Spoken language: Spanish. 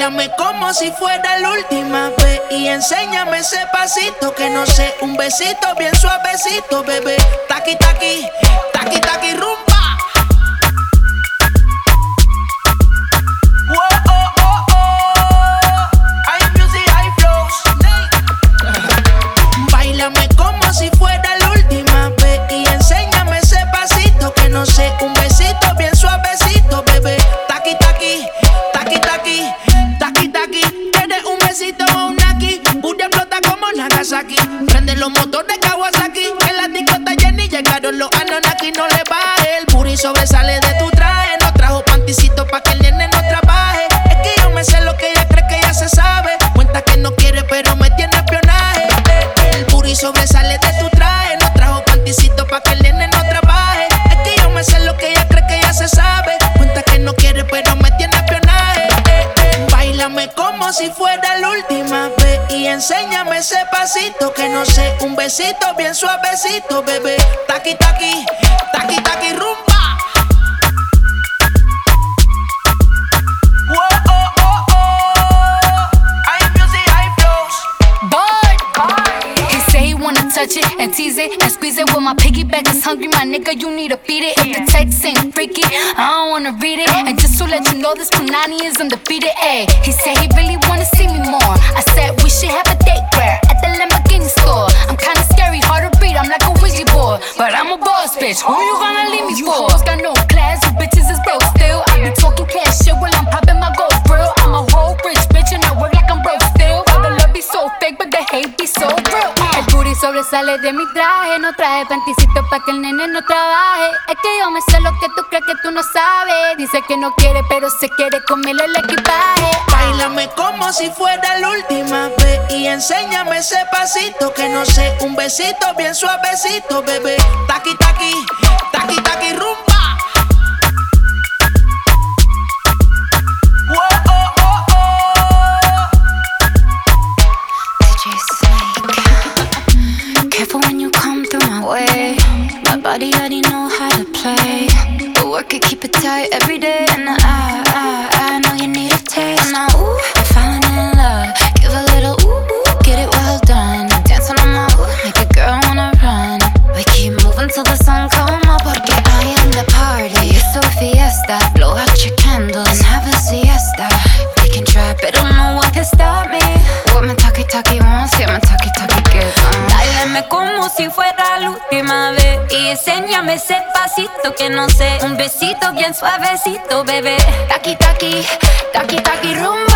Báilame como si fuera la última vez y enséñame ese pasito que no sé, un besito bien suavecito, bebé. Taqui, taqui, taqui, taqui, rumba. Báilame como si fuera la última vez y enséñame ese pasito que no sé, un besito bien suavecito, bebé. Taqui, taqui, taqui, taqui, taqui, taqui. ¿Quieres un besito o un aquí? Booty explota como Nagasaki. Prende los motores Kawasaki. En la discota Jenny llegaron los Anunnaki. No le baje, el booty sobresale de tu traje. No trajo panticito pa' que el nene no trabaje. Es que yo me sé lo que ella cree que ya se sabe. Cuenta que no quiere pero me tiene espionaje. El booty sobresale de tu traje. No trajo panticito pa' que el nene no trabaje. Es que yo me sé lo que ella cree que ya se sabe. Cuenta que no quiere pero me tiene espionaje. Báilame como si fuera la última vez y enséñame ese pasito que no sé, un besito bien suavecito, bebé. Taqui, taqui, taqui, taqui, rumba. Touch it and tease it and squeeze it. When my piggyback is hungry, my nigga, you need to feed it. If the text ain't freaky, I don't wanna read it. And just to let you know, this Punani is undefeated. Ayy, he said he really wanna see me more. I said we should have a date where at the Lamborghini store. I'm kinda scary, hard to read, I'm like a Ouija board, but I'm a boss bitch. Who you gonna leave me for? You hoes got no class, you bitches is broke still. I be talking cash shit while I'm popping my gold grill. I'm a whole rich bitch and I work like I'm broke still. All the love be so fake, but the hate be so real. El booty sobresale de mi traje. No traje panticito pa' que el nene no trabaje. Es que yo me sé lo que tú crees que tú no sabes. Dice que no quiere pero se quiere comerle el equipaje. Báilame como si fuera la última vez y enséñame ese pasito que no sé, un besito bien suavecito, bebé. Taqui, taqui, taqui, taqui, rumba. Careful when you come through my way. My body already know how to play. But work it, keep it tight every day. And I know you need a taste. And now, ooh, I'm falling in love. Give a little ooh, get it well done. Dance on my ooh, make a girl wanna run. We keep moving till the sun come up. Porque I am the party. It's a fiesta. Blow out your candles and have a siesta. We can try, but don't know what can stop me. What my talkie wants, yeah, my talkie gets on. Báilame como si fuera la última vez y enséñame ese pasito que no sé, un besito bien suavecito, bebé. Taqui, taqui, taqui, taqui, rumba.